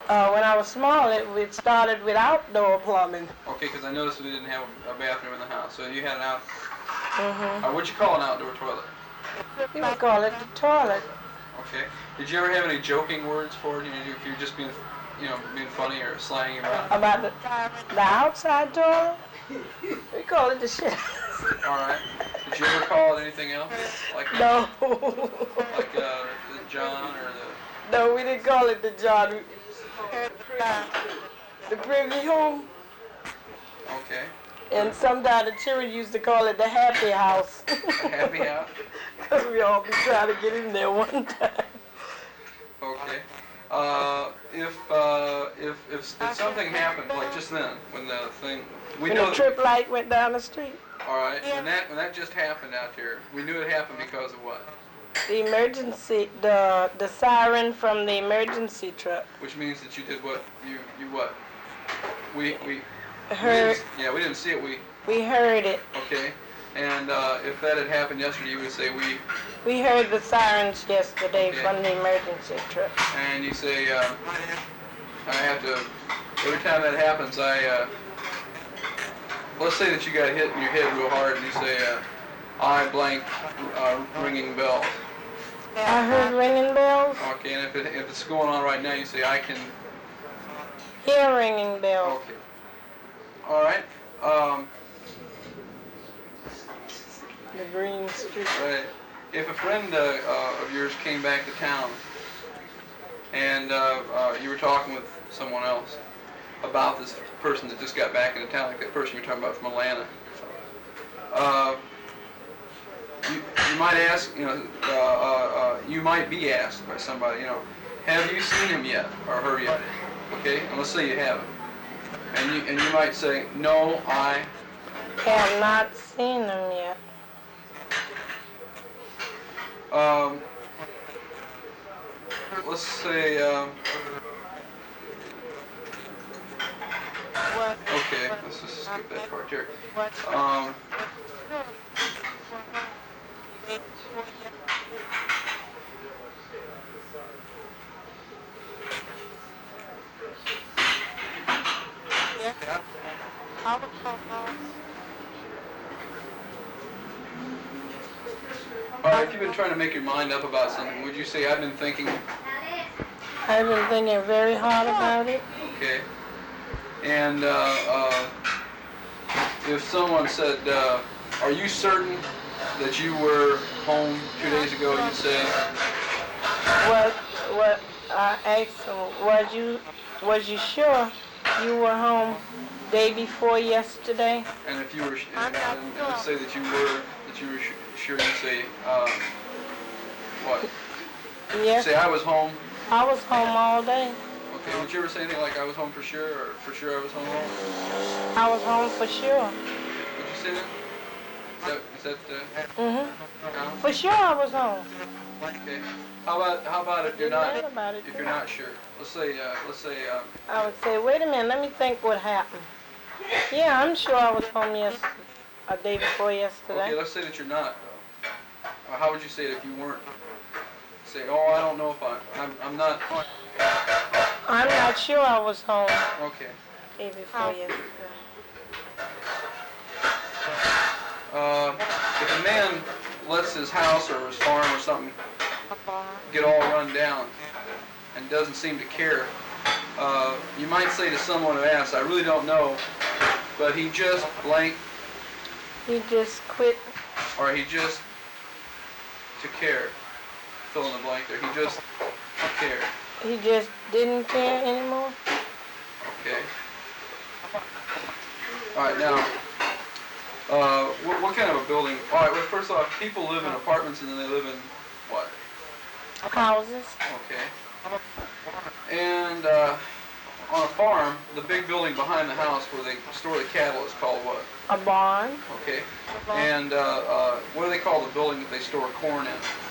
When I was small, it started with outdoor plumbing. Okay, because I noticed we didn't have a bathroom in the house, so you had an out. Mm-hmm. What'd you call an outdoor toilet? We would call it the toilet. Okay. Did you ever have any joking words for it? You know, if you're just being, being funny or slang About the outside toilet? We call it the shit. All right. Did you ever call it anything else? Like no. Like the John or the... No, we didn't call it the John. The privy home. Okay. And sometimes the children used to call it the happy house. The happy house? Because we all be trying to get in there one time. Okay. If something happened, like just then, when the thing... When the trip light went down the street. All right. When that just happened out there, we knew it happened because of what? The emergency, the siren from the emergency truck. Which means that you did what? You what? We heard. We didn't see it. We heard it. Okay. And if that had happened yesterday, you would say we... We heard the sirens yesterday from the emergency truck. And you say, I have to... Every time that happens, let's say that you got hit in your head real hard, and you say, I blank ringing bells. I heard ringing bells. Okay, and if it's going on right now, you say, I can... Hear ringing bells. Okay. All right. The Green Street. Right. If a friend of yours came back to town, and you were talking with someone else about this person that just got back into town, like that person you were talking about from Atlanta, you might ask, you might be asked by somebody, have you seen him yet or her yet? Okay, and let's say you haven't, and you might say, no, I have not seen him yet. Let's say, okay, let's just skip that part here. All right, if you've been trying to make your mind up about something, would you say, I've been thinking? I've been thinking very hard about it. Okay. And if someone said, are you certain that you were home 2 days ago, you'd say? What I asked them, was you sure you were home day before yesterday? And if you were, and let's say that you were sure, you say, what? Yes. Say I was home. I was home all day. Okay, would you ever say anything like I was home for sure, or for sure I was home? I was home for sure. Would you say that? Is that Mm-hmm. For sure I was home. Okay. How about if you're not sure? Let's say I would say, wait a minute, let me think what happened. Yeah, I'm sure I was home a day before yesterday. Okay, let's say that you're not. How would you say it if you weren't? Say, oh, I don't know if I'm not. I'm not sure I was home. Okay. Day before yesterday. If a man lets his house or his farm or something get all run down and doesn't seem to care, you might say to someone who asks, I really don't know, but he just blank. He just quit. Or he just to care. Fill in the blank there. He just cared. He just didn't care anymore? Okay. All right, now, what kind of a building? All right, well, first off, people live in apartments and then they live in what? Houses. Okay. And on a farm, the big building behind the house where they store the cattle is called what? A barn. Okay. And what do they call the building that they store corn in?